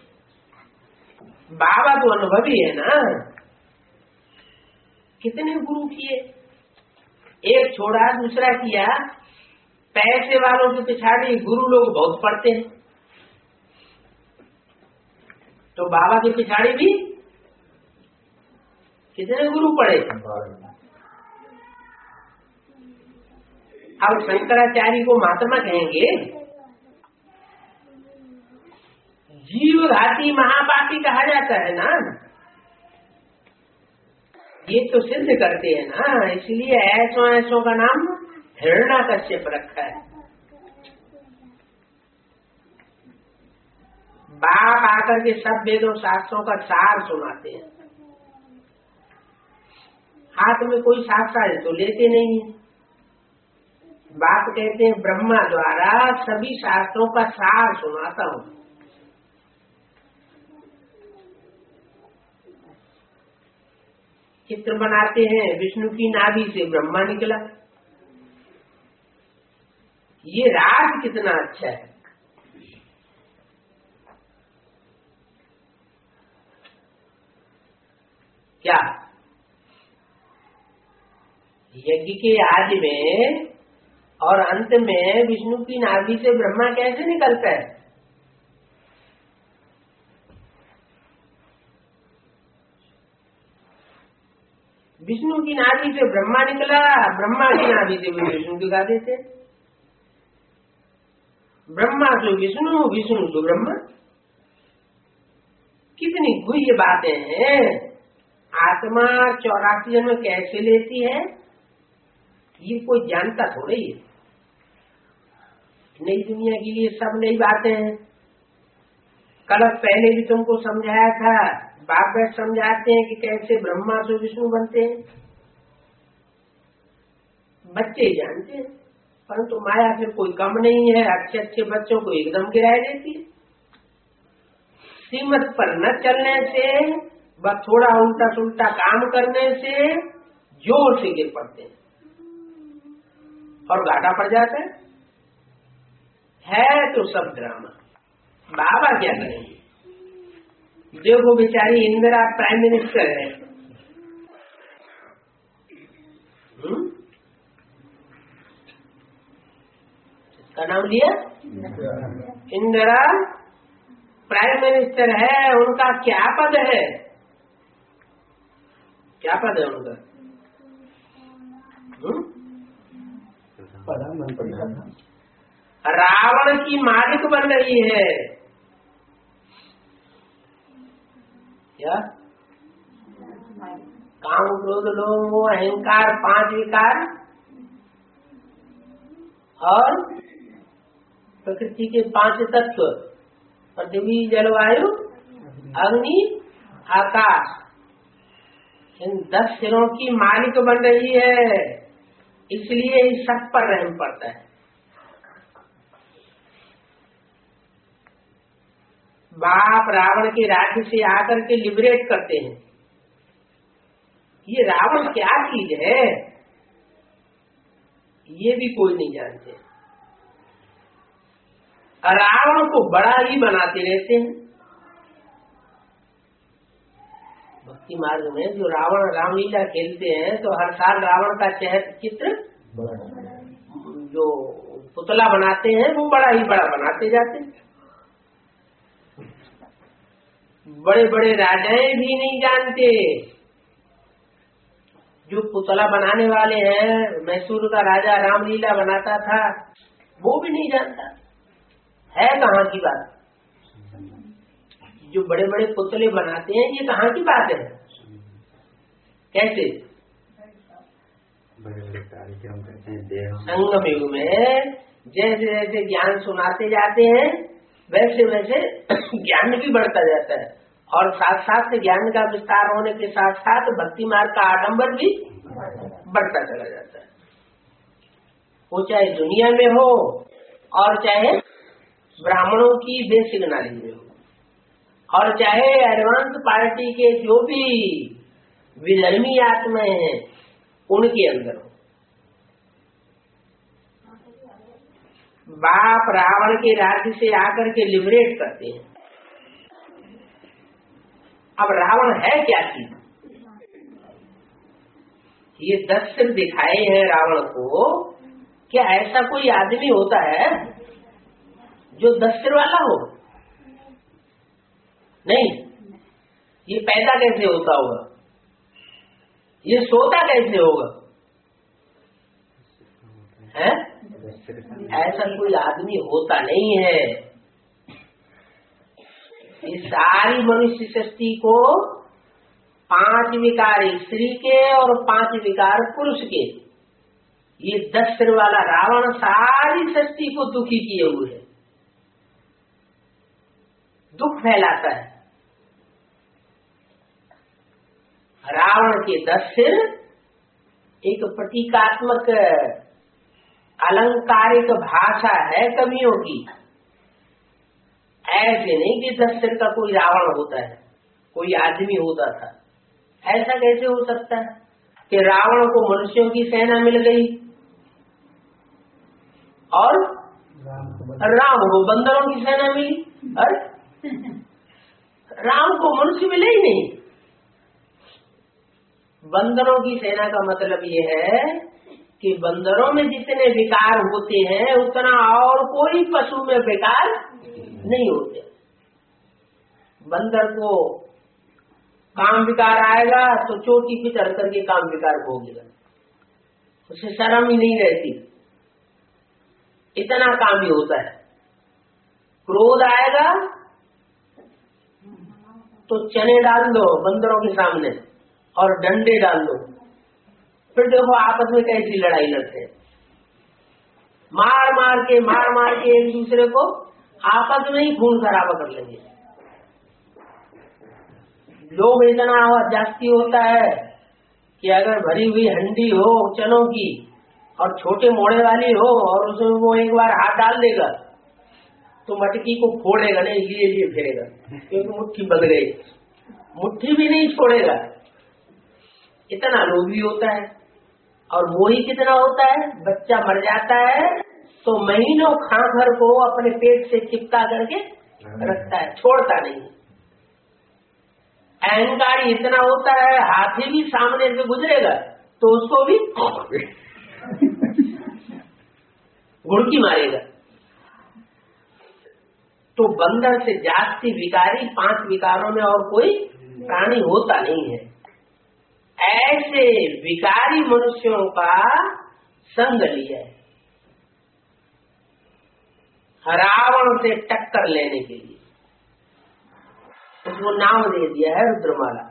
बाबा तो अनुभवी है ना। कितने गुरु किए, एक छोड़ा दूसरा किया। पैसे वालों के पिछाड़ी गुरु लोग बहुत पढ़ते हैं, तो बाबा के पिछाड़ी भी कितने गुरु पढ़े। अब शंकराचार्य को महात्मा कहेंगे, जीव घाती महापापी कहा जाता है ना, ये तो सिद्ध करते हैं ना, इसलिए ऐसो ऐसो का नाम हिरण्याकश्यप रखा है। बाप आकर के सब वेदों शास्त्रों का सार सुनाते हैं, हाथ में कोई शास्त्र तो लेते नहीं है। बाप कहते हैं ब्रह्मा द्वारा सभी शास्त्रों का सार सुनाता हूँ। चित्र बनाते हैं, विष्णु की नाभि से ब्रह्मा निकला। ये राज कितना अच्छा है। क्या यज्ञ के आदि में और अंत में विष्णु की नाभि से ब्रह्मा कैसे निकलता है? विष्णु की नाभि से ब्रह्मा निकला, ब्रह्मा की नाभि से भी विष्णु दिखा देते। ब्रह्मा से विष्णु, विष्णु से ब्रह्मा। कितनी गुह्य बातें हैं। आत्मा चौरासी जन्म कैसे लेती है ये कोई जानता थोड़ा ही है। नई दुनिया के लिए सब नई बातें हैं। कल पहले भी तुमको समझाया था, बाप बैठ समझाते हैं कि कैसे ब्रह्मा से विष्णु बनते हैं। बच्चे जानते हैं, परंतु तो माया फिर कोई कम नहीं है। अच्छे अच्छे बच्चों को एकदम गिरा देती है। सीमत पर न चलने से, बस थोड़ा उल्टा सुल्टा काम करने से जोर से गिर पड़ते हैं और घाटा पड़ जाता है। है तो सब ड्रामा। बाबा क्या करेंगे? देखो बेचारी इंदिरा प्राइम मिनिस्टर है, हुँ? इसका नाम लिया इंदिरा प्राइम मिनिस्टर है। उनका क्या पद है? क्या पद है उनका? प्रधानमंत्री। रावण की मालिक बन रही है। क्या? काम, क्रोध, लोभ, मोह, अहंकार, पांच विकार और प्रकृति के पांच तत्व, पृथ्वी, जलवायु, अग्नि, आकाश, इन दस सिरों की मालिक बन रही है। इसलिए इस सब पर रहम पड़ता है। बाप रावण के राज्य से आकर के लिबरेट करते हैं। ये रावण क्या चीज है ये भी कोई नहीं जानते। रावण को बड़ा ही बनाते रहते हैं। भक्ति मार्ग में जो रावण रामलीला खेलते हैं तो हर साल रावण का चेहरा चित्र जो पुतला बनाते हैं वो बड़ा ही बड़ा बनाते जाते हैं। बड़े बड़े राजाएं भी नहीं जानते। जो पुतला बनाने वाले हैं, मैसूर का राजा रामलीला बनाता था, वो भी नहीं जानता है कहाँ की बात। जो बड़े बड़े पुतले बनाते हैं ये कहाँ की बात है, कैसे बड़े बड़े कार्यक्रम करते हैं। संगम युग में जैसे जैसे ज्ञान सुनाते जाते हैं वैसे वैसे ज्ञान भी बढ़ता जाता है, और साथ साथ ज्ञान का विस्तार होने के साथ साथ भक्ति मार्ग का आडंबर भी बढ़ता चला जाता है। वो चाहे दुनिया में हो और चाहे ब्राह्मणों की बेसिक नॉलेज में हो, और चाहे एडवांस पार्टी के जो भी विधर्मी आत्माएं हैं उनके अंदर हो। बाप रावण के राज्य से आकर के लिबरेट करते हैं। अब रावण है क्या चीज? ये दस सिर दिखाए हैं रावण को। क्या ऐसा कोई आदमी होता है जो दस सिर वाला हो? नहीं। ये पैदा कैसे होता होगा? ये सोता कैसे होगा? है? ऐसा कोई आदमी होता नहीं है। इस सारी मनुष्य सृष्टि को पांच विकार स्त्री के और पांच विकार पुरुष के, ये दस सिर वाला रावण सारी सृष्टि को दुखी किए हुए है, दुख फैलाता है। रावण के दस सिर एक प्रतीकात्मक अलंकारिक भाषा है कवियों की। ऐसे नहीं कि दस सिर का कोई रावण होता है, कोई आदमी होता था। ऐसा कैसे हो सकता है कि रावण को मनुष्यों की सेना मिल गई और राम को बंदरों की सेना मिली, और राम को मनुष्य मिले ही नहीं। बंदरों की सेना का मतलब ये है कि बंदरों में जितने विकार होते हैं उतना और कोई पशु में विकार नहीं होते। बंदर को काम विकार आएगा तो चोटी पे चढ़ करके काम विकार भोगेगा, उसे शर्म ही नहीं रहती, इतना काम ही होता है। क्रोध आएगा तो चने डाल दो बंदरों के सामने और डंडे डाल दो, फिर देखो आपस में कैसी लड़ाई लड़ते हैं। मार मार के मार मार के एक दूसरे को आपस में ही खून खराबा कर लेंगे। लोग इतना जास्ती होता है कि अगर भरी हुई हंडी हो चनों की और छोटे मोड़े वाली हो और उसमें वो एक बार हाथ डाल देगा तो मटकी को फोड़ेगा नहीं, लिए लिए फिरेगा, क्योंकि मुट्ठी बंध गई, मुट्ठी भी नहीं छोड़ेगा। इतना लोभी होता है। और मोही कितना होता है, बच्चा मर जाता है तो महीनों खाकर को अपने पेट से चिपका करके रखता है, छोड़ता नहीं। अहंकारी इतना होता है, हाथी भी सामने से गुजरेगा तो उसको भी गुड़की मारेगा। तो बंदर से जास्ती विकारी पांच विकारों में और कोई प्राणी होता नहीं है। ऐसे विकारी मनुष्यों का संग लिया है रावण से टक्कर लेने के लिए, उसको नाम दे दिया है रुद्रमाला।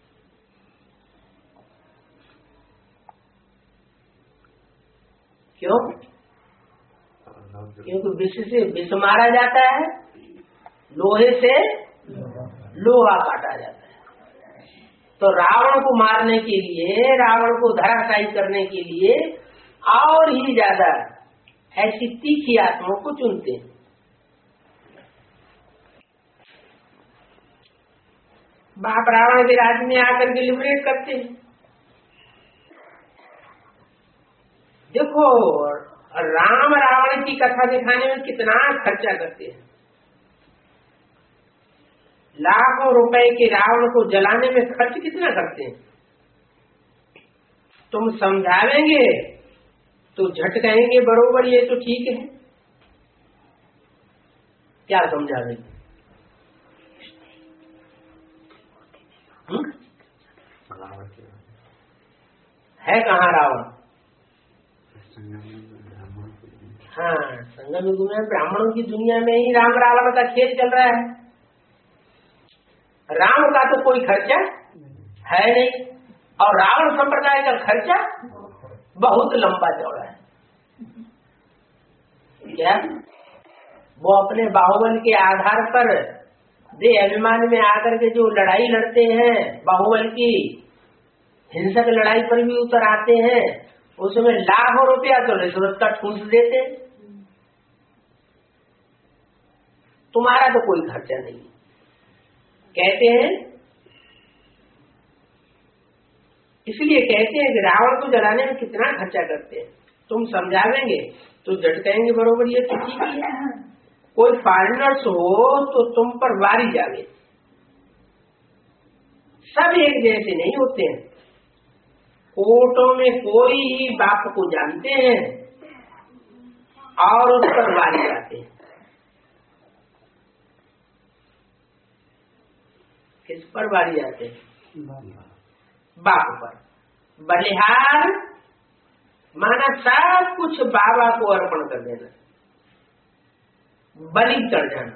क्यों? क्योंकि विष से विष मारा जाता है, लोहे से लोहा काटा जाता है। तो रावण को मारने के लिए, रावण को धराशायी करने के लिए और ही ज्यादा ऐसी तीखी आत्माओं को चुनते हैं। बाप रावण के राज्य में आकर के लिबरेट करते हैं। देखो राम रावण की कथा दिखाने में कितना खर्चा करते हैं। लाखों रुपए के रावण को जलाने में खर्च कितना करते हैं। तुम समझावेंगे तो झट कहेंगे बरोबर ये तो ठीक है। क्या समझावेंगे? है कहाँ रावण? हाँ, संगम युग में ब्राह्मणों की दुनिया में ही राम रावण का खेल चल रहा है। राम का तो कोई खर्चा है नहीं और रावण संप्रदाय का खर्चा बहुत लंबा चौड़ा है। क्या वो अपने बाहुबल के आधार पर दे अभिमान में आकर के जो लड़ाई लड़ते हैं, बाहुबल की हिंसक लड़ाई पर भी उतर आते हैं, उसमें लाखों रुपया तो रिश्वत का ठूस देते। तुम्हारा तो कोई खर्चा नहीं। कहते हैं, इसलिए कहते हैं कि रावण को जलाने में कितना खर्चा करते हैं। तुम समझावेंगे तो झट कहेंगे बरोबर ये तो ठीक है। कोई फॉरेनर्स हो तो तुम पर वारी जावे। सब एक जैसे नहीं होते हैं। कोर्टों में कोई ही बाप को जानते हैं और उस पर वारी जाते हैं। किस पर वारी जाते हैं? बाप पर। बलिहार माना सब कुछ बाबा को अर्पण कर देना, बलि चढ़ जाना।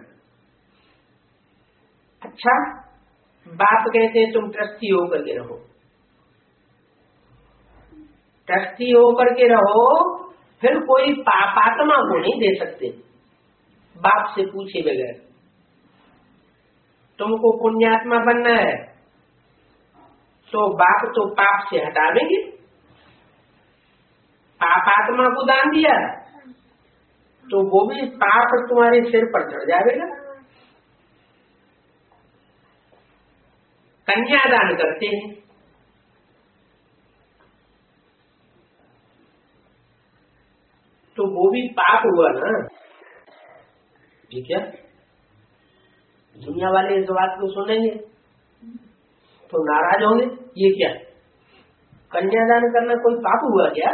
अच्छा, बाप कहते हैं तुम ट्रस्टी होकर के रहो, ट्रस्टी होकर के रहो, फिर कोई पापात्मा को नहीं दे सकते बाप से पूछे बगैर। तुमको पुण्यात्मा बनना है तो बाप तो पाप से हटावेंगे। पापात्मा को दान दिया तो वो भी पाप तुम्हारे सिर पर चढ़ जाएगा। कन्यादान करते हैं तो वो भी पाप हुआ ना। ठीक है, दुनिया वाले इस बात को सुनेंगे तो नाराज होंगे। ये क्या, कन्यादान करना कोई पाप हुआ क्या?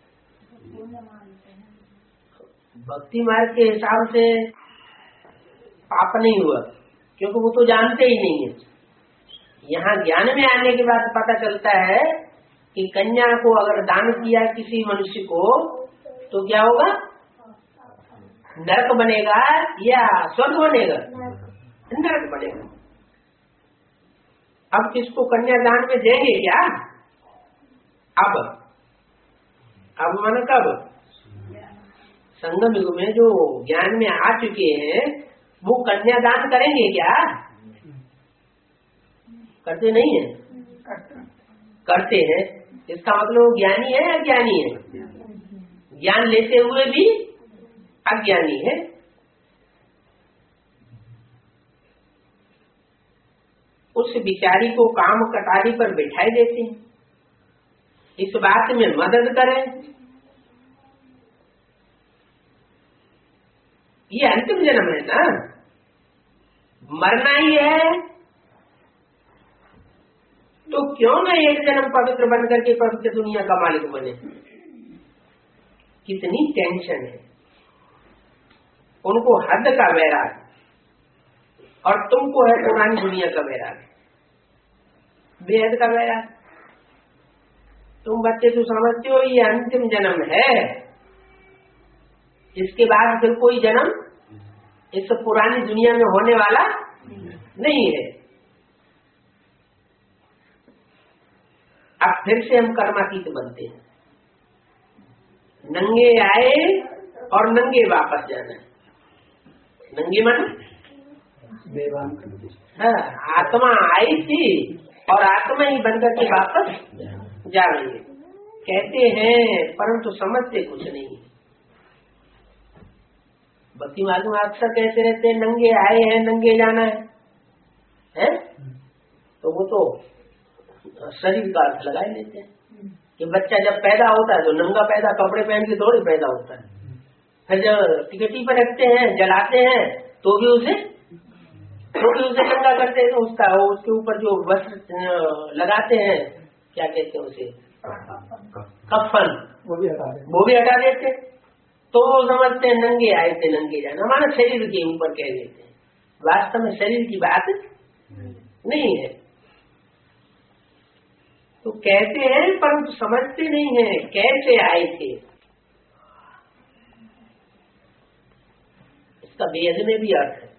भक्ति मार्ग के हिसाब से पाप नहीं हुआ, क्योंकि वो तो जानते ही नहीं है। यहाँ ज्ञान में आने के बाद पता चलता है कि कन्या को अगर दान किया किसी मनुष्य को तो क्या होगा? नरक बनेगा या स्वर्ग बनेगा? नरक बनेगा। अब किसको कन्यादान में देंगे क्या? अब अब मन कब? संगम युग में जो ज्ञान में आ चुके हैं वो कन्यादान करेंगे क्या? करते नहीं है? करते हैं। इसका मतलब ज्ञानी है या अज्ञानी है? ज्ञान लेते हुए भी अज्ञानी है। उस बिचारी को काम कटारी पर बैठाई देते हैं, इस बात में मदद करें। ये अंतिम जन्म है ना, मरना ही है, तो क्यों न एक जन्म पवित्र बन करके पवित्र दुनिया का मालिक बने। कितनी टेंशन है उनको, हद का वैराग, और तुमको है पुरानी दुनिया का वैराग, बेहद का वैराग। तुम बच्चे तो समझते हो ये अंतिम जन्म है, इसके बाद फिर कोई जन्म इस पुरानी दुनिया में होने वाला नहीं है। अब फिर से हम कर्मातीत बनते हैं, नंगे आए और नंगे वापस जाना। नंगे मन हाँ, आत्मा आई थी और आत्मा ही बनकर के वापस जा रही है। कहते हैं परंतु समझते कुछ नहीं। भक्ति मार्ग में अक्सर कहते रहते हैं नंगे आए हैं नंगे जाना है, है? तो वो तो शरीर का अर्थ लगा ही लेते हैं कि बच्चा जब पैदा होता है तो नंगा पैदा कपड़े पहन के थोड़ी पैदा होता है। फिर जब टिकटी पर रखते हैं जलाते हैं तो भी उसे तो भी उसे नंगा करते हैं, तो उसका उसके ऊपर जो वस्त्र लगाते हैं क्या कहते हैं उसे कफन, वो भी हटा देते वो भी हटा देते। तो वो समझते हैं नंगे आए थे नंगे जाना, हमारा शरीर के ऊपर कह देते हैं, वास्तव में शरीर की बात नहीं है। तो कहते हैं परंतु समझते नहीं है कैसे आए थे। इसका वेद में भी अर्थ है।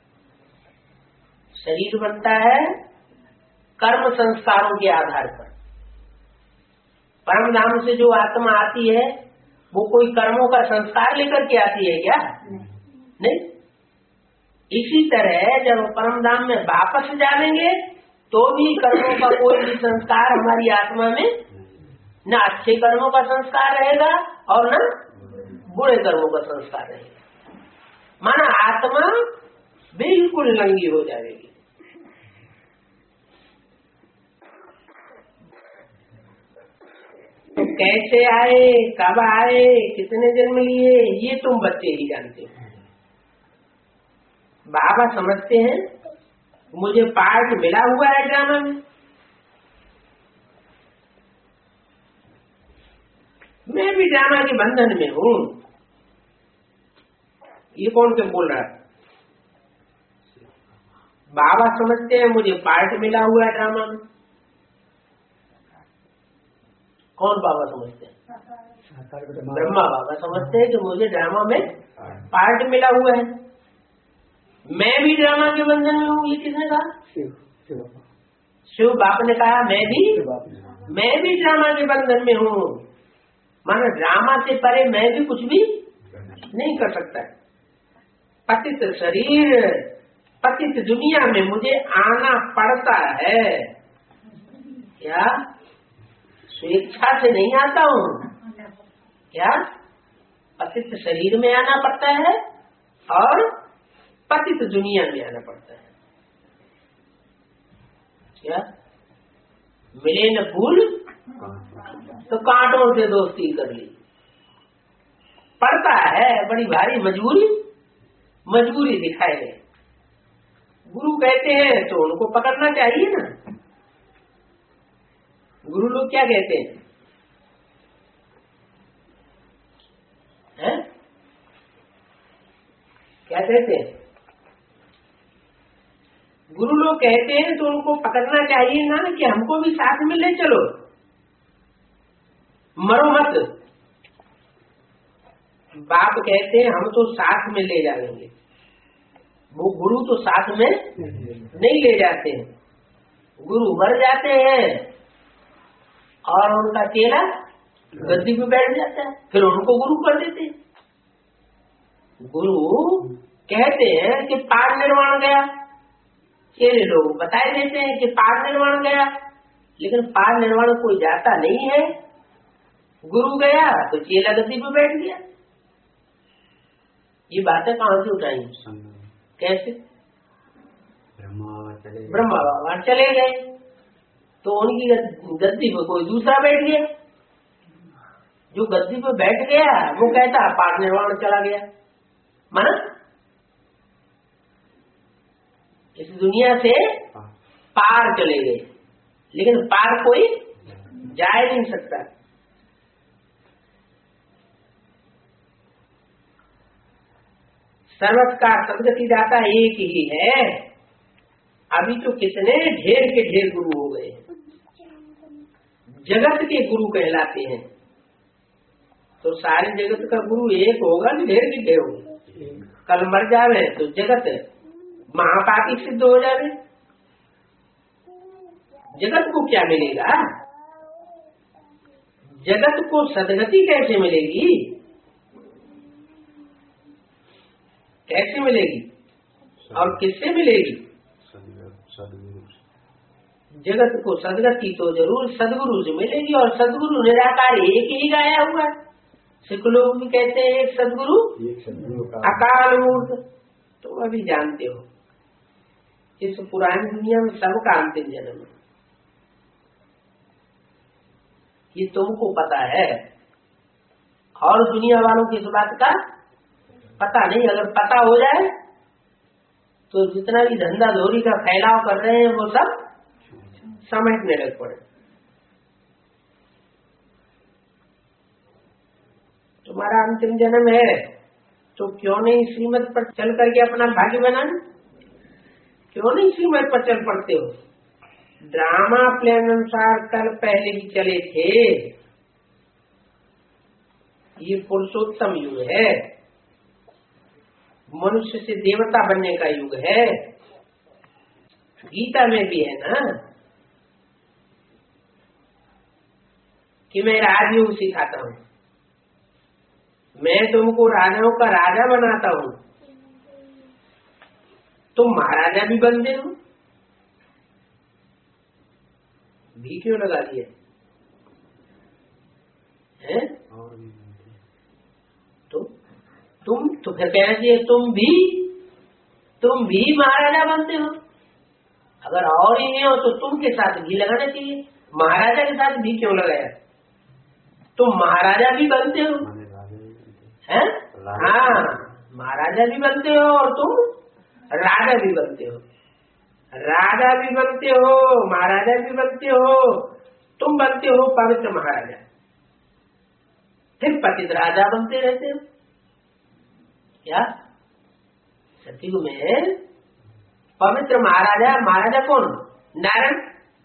शरीर बनता है कर्म संस्कारों के आधार पर। परम धाम से जो आत्मा आती है वो कोई कर्मों का संस्कार लेकर के आती है क्या? नहीं। इसी तरह जब परम धाम में वापस जाएंगे तो भी कर्मों का कोई भी संस्कार हमारी आत्मा में न अच्छे कर्मों का संस्कार रहेगा और न बुरे कर्मों का संस्कार रहेगा। माना आत्मा बिल्कुल नंगी हो जाएगी। तो कैसे आए, कब आए, कितने जन्म लिए, ये तुम बच्चे ही जानते हो। बाबा समझते हैं मुझे पार्ट मिला हुआ है ड्रामा में, मैं भी ड्रामा के बंधन में हूँ। ये कौन के बोल रहा है? बाबा समझते हैं मुझे पार्ट मिला हुआ है ड्रामा में। कौन बाबा समझते हैं? ब्रह्मा बाबा समझते हैं कि मुझे ड्रामा में पार्ट मिला हुआ है, मैं भी ड्रामा के बंधन में हूँ। ये किसने कहा? शिव शिव बाप ने कहा मैं भी मैं भी ड्रामा के बंधन में हूँ। माना ड्रामा से परे मैं भी कुछ भी नहीं कर सकता। पतित शरीर पतित दुनिया में मुझे आना पड़ता है। क्या स्वेच्छा से नहीं आता हूँ? क्या पतित शरीर में आना पड़ता है और पतित दुनिया में आना पड़ता है। क्या मिले न फूल तो कांटों से दोस्ती कर ली। पड़ता है बड़ी भारी मजबूरी मजबूरी दिखाए गए। गुरु कहते हैं तो उनको पकड़ना चाहिए ना। गुरु लोग क्या कहते हैं? है? क्या कहते हैं? गुरु लोग कहते हैं तो उनको पकड़ना चाहिए ना कि हमको भी साथ में ले चलो, मरो मत। बाप कहते हैं हम तो साथ में ले जाएंगे, वो गुरु तो साथ में नहीं ले जाते हैं। गुरु मर जाते हैं और उनका चेला गद्दी पे बैठ जाता है, फिर उनको गुरु कर देते हैं। गुरु कहते हैं कि पार निर्वाण गया, चेले लोग बताए देते हैं कि पार निर्वाण गया, लेकिन पार निर्वाण कोई जाता नहीं है। गुरु गया तो चेला गद्दी पे बैठ गया। ये बातें कहाँ से उठाई? कैसे? ब्रह्मा बाबा चले गए तो उनकी गद्दी पे कोई दूसरा बैठ गया। जो गद्दी पे बैठ गया वो कहता पार निर्वाण चला गया। माना इस दुनिया से पार चले गए, लेकिन पार कोई जा ही नहीं सकता। सर्वत का सदगति दाता एक ही है। अभी तो कितने ढेर के ढेर गुरु हो गए, जगत के गुरु कहलाते हैं। तो सारे जगत का गुरु एक होगा ना ढेर के ढेर होगा। कल मर जावे तो जगत महापापी सिद्ध हो जावे। जगत को क्या मिलेगा? जगत को सदगति कैसे मिलेगी? कैसे मिलेगी और किससे मिलेगी? जगत को सदगति तो जरूर सदगुरु से मिलेगी, और सदगुरु निराकार एक ही गाया हुआ है। सिख लोग भी कहते हैं एक सदगुरु अकाल मूर्त। तुम अभी जानते हो इस पुरानी दुनिया में सबका अंतिम जन्म है, ये तुमको पता है और दुनिया वालों की इस बात का पता नहीं। अगर पता हो जाए तो जितना भी धंधा धोरी का फैलाव कर रहे हैं वो सब समेटने लग पड़े। तुम्हारा अंतिम जन्म है तो क्यों नहीं श्रीमत पर चल करके अपना भाग्य बनाना, क्यों नहीं श्रीमत पर चल पड़ते हो। ड्रामा प्लान अनुसार कल पहले ही चले थे। ये पुरुषोत्तम युग है, मनुष्य से देवता बनने का युग है। गीता में भी है ना कि मैं राजयोग सिखाता हूँ, मैं तुमको राजाओं का राजा बनाता हूँ, तुम महाराजा भी बनते हो। भी क्यों लगा दिए हैं? तो तुम तो फिर कहना चाहिए तुम भी तुम भी महाराजा बनते हो। अगर और ही नहीं हो तो तुम के साथ भी लगाना चाहिए। महाराजा के साथ भी क्यों लगाया? तुम महाराजा भी बनते हो हैं? हाँ, महाराजा भी बनते हो और तुम राजा भी बनते हो। राजा भी बनते हो, महाराजा भी बनते हो, तुम बनते हो पवित्र महाराजा, फिर पतित राजा बनते रहते हो। क्या सतयुग में पवित्र महाराजा, महाराजा कौन? नारायण।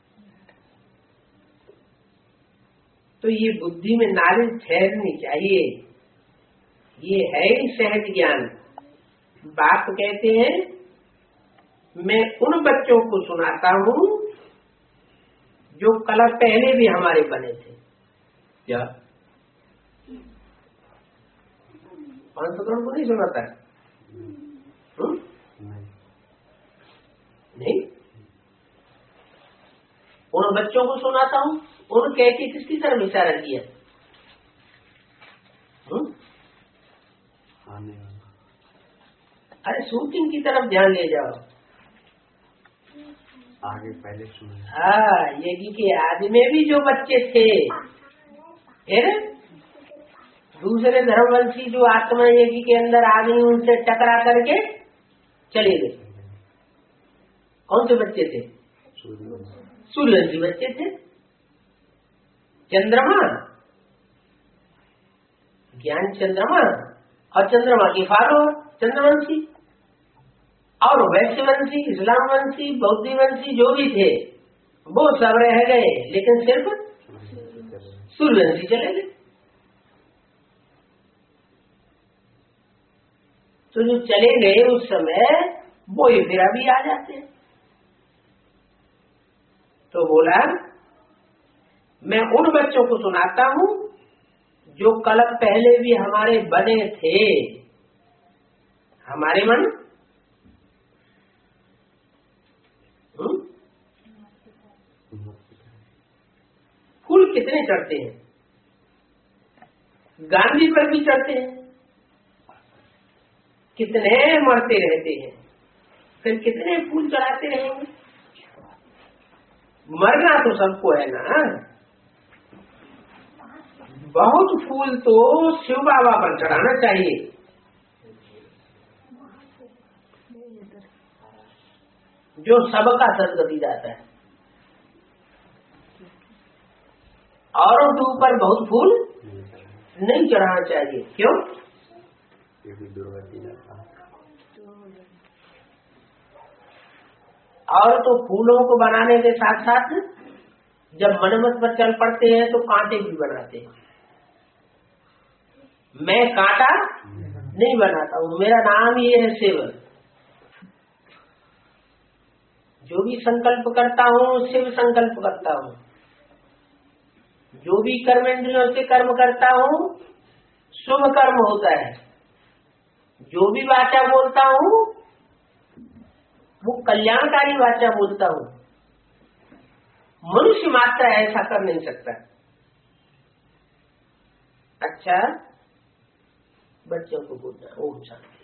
तो ये बुद्धि में नारी ठहरनी चाहिए, ये है ही सहज ज्ञान। बाप कहते हैं मैं उन बच्चों को सुनाता हूँ जो कल पहले भी हमारे बने थे। क्या पांचकरण को नहीं सुनाता है? नहीं, उन बच्चों को सुनाता हूँ। उन कह के किसकी तरफ इशारा किया? अरे शूटिंग की तरफ ध्यान ले जाओ। आगे पहले सुन। हाँ, यज्ञ के आदि में भी जो बच्चे थे, फिर दूसरे धर्मवंशी जो आत्मा यज्ञ के अंदर आ गई, उनसे टकरा करके चले गए। कौन से बच्चे थे? सूर्यवंशी बच्चे थे। चंद्रमा, ज्ञान चंद्रमा और चंद्रमा के फॉलोअर चंद्रवंशी, और वैश्यवंशी, इस्लामवंशी, बौद्धवंशी जो भी थे वो सब रह गए, लेकिन सिर्फ सूर्यवंशी चले गए। तो जो चले गए उस समय वो ही फिर अभी आ जाते हैं। तो बोला मैं उन बच्चों को सुनाता हूँ जो कल पहले भी हमारे बने थे। हमारे मन फूल कितने चढ़ते हैं? गांधी पर भी चढ़ते हैं, कितने मरते रहते हैं, फिर कितने फूल चढ़ाते रहेंगे? मरना तो सबको है ना। बहुत फूल तो शिव बाबा पर चढ़ाना चाहिए। जो सबका सदगति जाता है, औरों के ऊपर बहुत फूल नहीं चढ़ाना चाहिए। क्यों? और तो फूलों को बनाने के साथ साथ जब मनमत पर चल पड़ते हैं तो कांटे भी बनाते हैं। मैं कांटा नहीं बनाता हूँ, मेरा नाम ये है सेवन। जो भी संकल्प करता हूँ शिव संकल्प करता हूँ, जो भी कर्मेंद्रियों से कर्म करता हूँ शुभ कर्म होता है, जो भी वाचा बोलता हूँ वो कल्याणकारी वाचा बोलता हूँ। मनुष्य मात्र ऐसा कर नहीं सकता। अच्छा, बच्चों को बोलना ओम शांति।